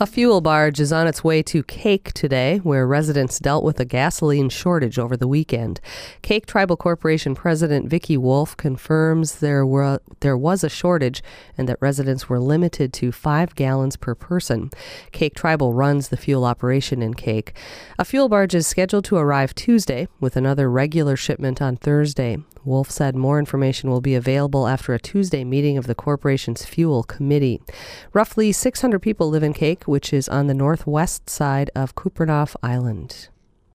A fuel barge is on its way to Cake today, where residents dealt with a gasoline shortage over the weekend. Cake Tribal Corporation President Vicki Wolf confirms there was a shortage and that residents were limited to 5 gallons per person. Cake Tribal runs the fuel operation in Cake. A fuel barge is scheduled to arrive Tuesday, with another regular shipment on Thursday. Wolf said more information will be available after a Tuesday meeting of the corporation's fuel committee. Roughly 600 people live in Cake, which is on the northwest side of Kupreanof Island.